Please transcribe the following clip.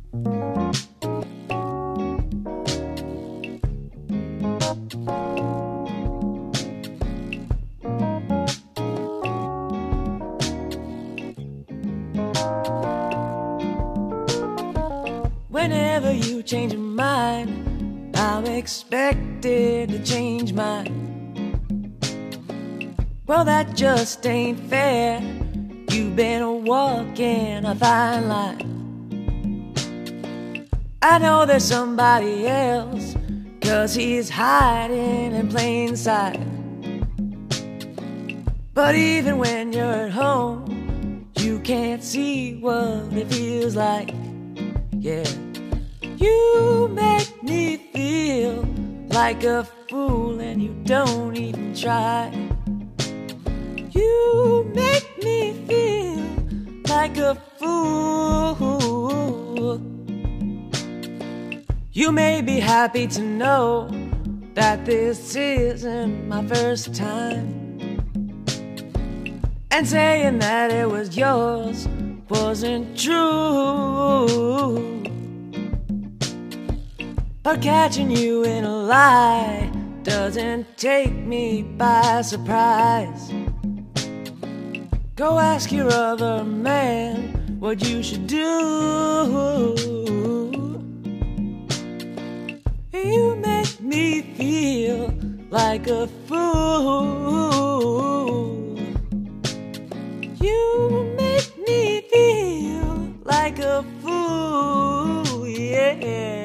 Whenever you change your mind, I'm expected to change mine. Well, that just ain't fair. You've been walking a fine line. I know there's somebody else, 'cause he's hiding in plain sight. But even when you're at home, you can't see what it feels like. Yeah, you make me feel like a fool and you don't even try. You make me feel like a fool. You may be happy to know that this isn't my first time, and saying that it was yours wasn't true. But catching you in a lie doesn't take me by surprise. Go ask your other man what you should do. You make me feel like a fool. You make me feel like a fool, yeah.